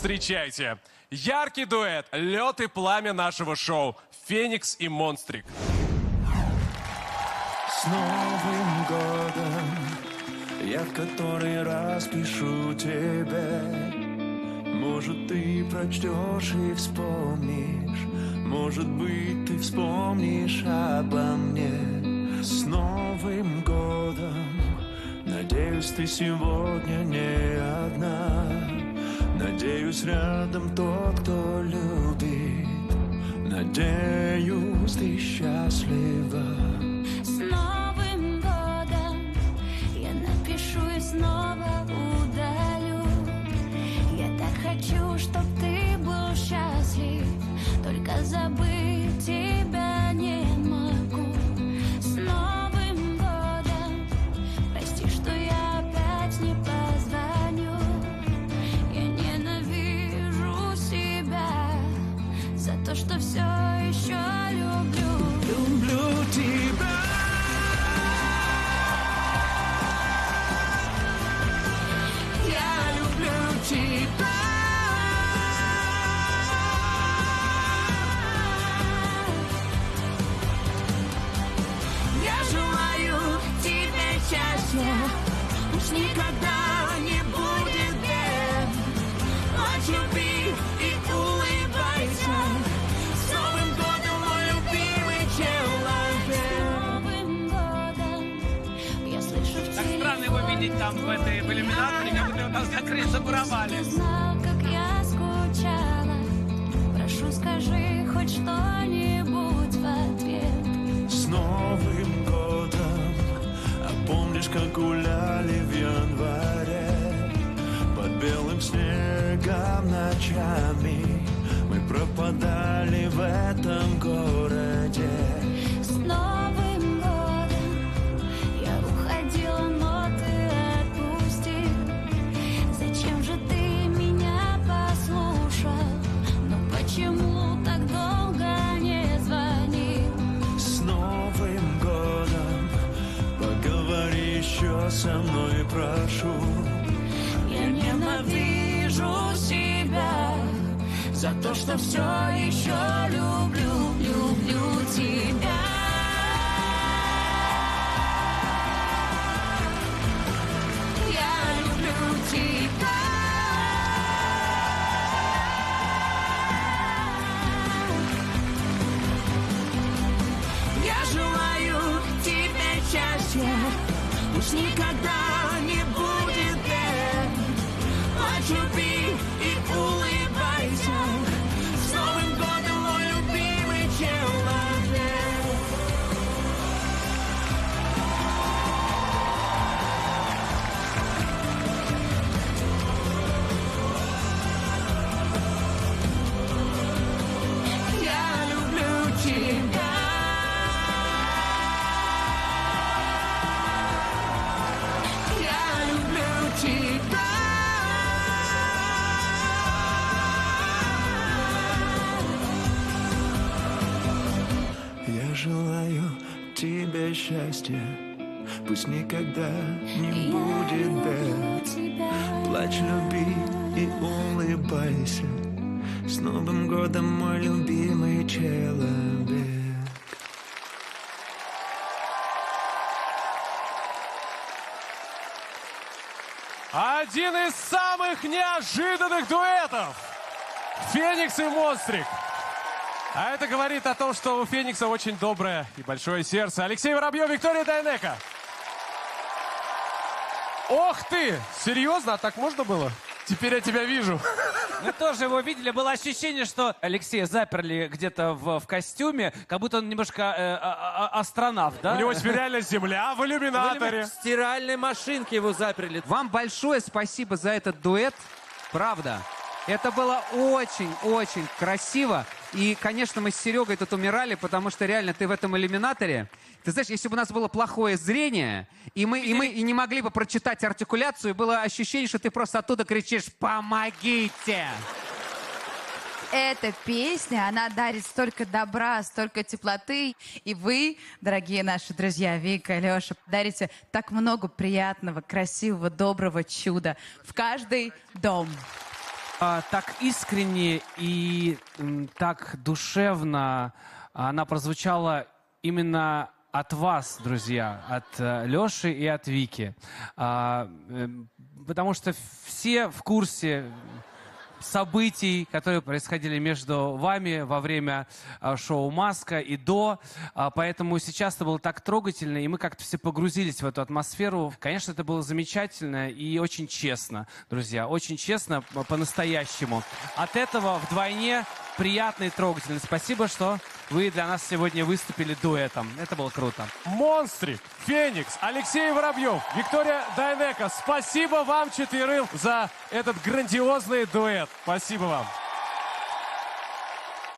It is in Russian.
встречайте. Яркий дуэт, лед и пламя нашего шоу. Феникс и Монстрик. С Новым годом я в который раз пишу тебе. Может, ты прочтешь и вспомнишь. Может быть, ты вспомнишь обо мне. С Новым годом. Надеюсь, ты сегодня не одна. Надеюсь, рядом тот, кто любит. Надеюсь, ты счастлива. С Новым годом я напишу и снова удалю. Я так хочу, чтоб ты был счастлив, только забыть тебя не могу. С Новым годом прости, что я опять не позвоню. Я ненавижу себя за то, что все еще люблю. Люблю тебя. Я люблю тебя. Я желаю тебе счастья, уж никогда не будет бед. Ночь люби и улыбайся. С Новым годом, мой любимый человек. С Новым годом я слышу в Так странно его видеть там в иллюминаторе, как будто его там закрыться буровали. Ты знал, как я скучала. Прошу, скажи хоть что-нибудь в ответ. С Новым годом. А помнишь, как гуляли в январе под белым снегом ночами? Мы пропадали в этом городе. С Новым годом я уходила, но ты отпустил. Зачем же ты меня послушал? Но почему так долго не звонил? С Новым годом. Поговори еще со мной, прошу. Я ненавижу себя за то, что все еще люблю тебя. Я люблю тебя. Я желаю тебе счастья, уж никогда не будет бед. Ночь люби и улыбайся. С Новым годом, мой любимый человек. Я люблю тебя. Я люблю тебя. Я желаю тебе счастья, пусть никогда не будет бед. Плачь, люби и улыбайся. С Новым годом, мой любимый человек. Один из самых неожиданных дуэтов. Феникс и Монстрик. А это говорит о том, что у Феникса очень доброе и большое сердце. Алексей Воробьев, Виктория Дайнеко. Ох ты! Серьезно? А так можно было? Теперь я тебя вижу. Мы тоже его видели. Было ощущение, что Алексея заперли где-то в костюме, как будто он немножко астронавт, да? У него теперь реально земля в иллюминаторе. В стиральной машинке его заперли. Вам большое спасибо за этот дуэт. Правда. Это было очень-очень красиво. И, конечно, мы с Серегой тут умирали, потому что реально ты в этом иллюминаторе. Ты знаешь, если бы у нас было плохое зрение, и мы не могли бы прочитать артикуляцию, было ощущение, что ты просто оттуда кричишь «Помогите!». Эта песня, она дарит столько добра, столько теплоты. И вы, дорогие наши друзья, Вика, Леша, дарите так много приятного, красивого, доброго чуда в каждый дом. Так искренне и так душевно она прозвучала именно от вас, друзья, от Леши и от Вики. Потому что все в курсе событий, которые происходили между вами во время шоу «Маска» и до. Поэтому сейчас это было так трогательно, и мы как-то все погрузились в эту атмосферу. Конечно, это было замечательно и очень честно, друзья. Очень честно, по-настоящему. От этого вдвойне приятно и трогательно. Спасибо, что вы для нас сегодня выступили дуэтом. Это было круто. Монстрик, Феникс, Алексей Воробьев, Виктория Дайнеко. Спасибо вам четверым за этот грандиозный дуэт. Спасибо вам.